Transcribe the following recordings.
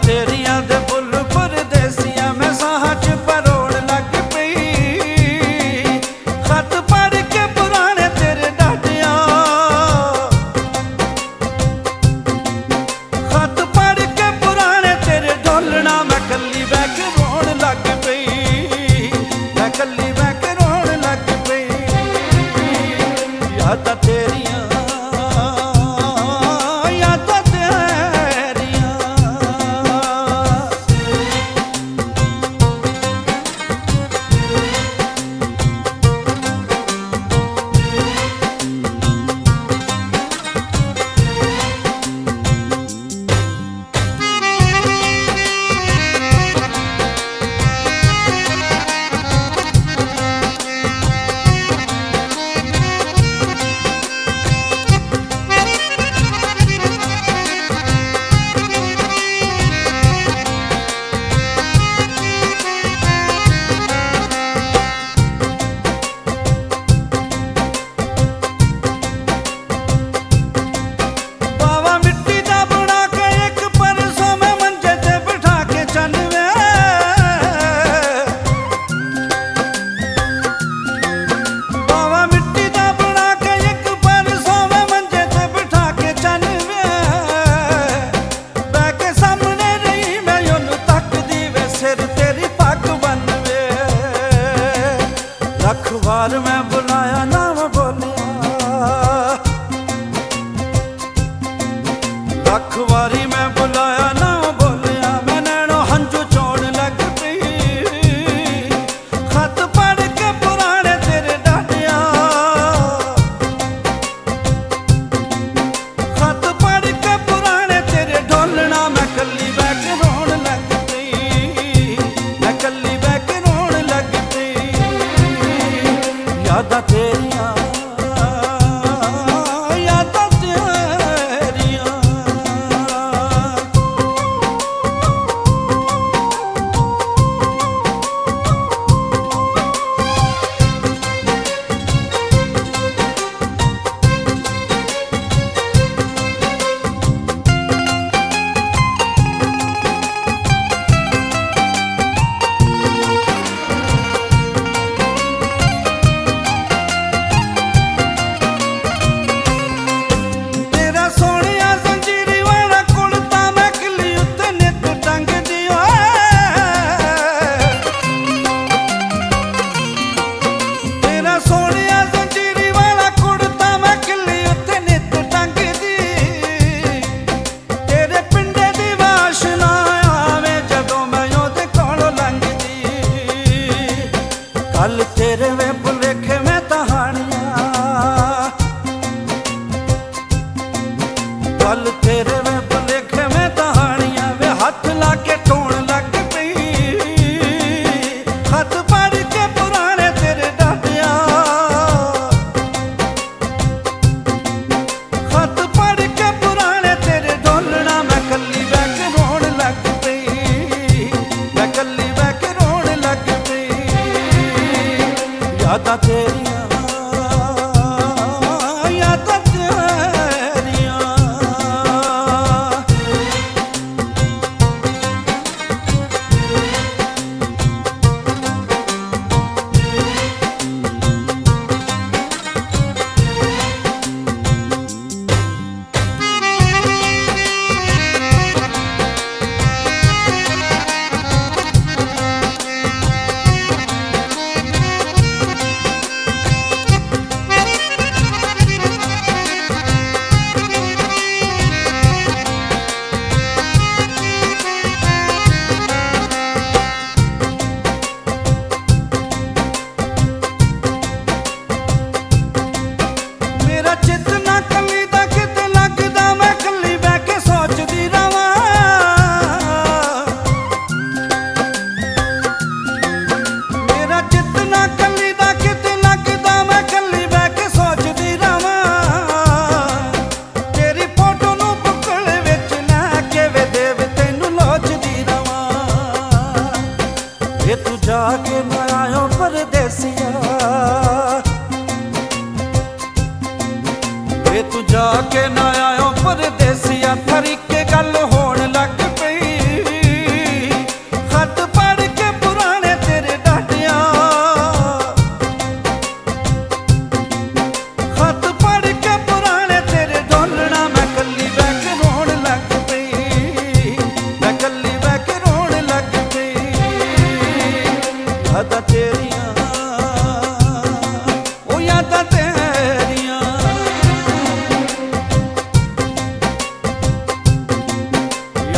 तेरिया दे फुल परदेसिया मैं साह च परोड़ लग पई। खत पढ़ के पुराने तेरे डाटिया, खत पढ़ के पुराने तेरे ढोलना मैं कली बह के रोण लग पई। मैं कली बह के रोण लग पई। यादां तेरिया अखबार में बुलाया नाम बोलिया, अखबारी में बुलाया नाम बोलिया। मैं नैनो हंजू छोड़ लग पई। खत पढ़ के पुराने तेरे डाटिया, खत पढ़ के पुराने तेरे ढोलना मैं कली बह के रोण लग पई। मैं कली बह के रोण लग पई। यादां तेरिया यादां तेरिया। कल तेरे वे भुलेखे में कहानियां, कल तेरे वे भुलेखे में कहानियां। वे हाथ लाके टोण लग पई। खत पढ़ के पुराने तेरे डाटिया, खत पढ़ के पुराने तेरे ढोलना मैं कली बह के रोण लग पई। मैं कली बह के रोण लग पई। यादां तेरिया यादां तेरिया।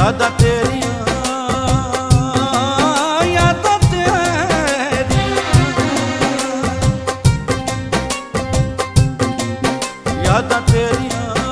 यादां तेरियां, यादां तेरियां, यादां तेरियां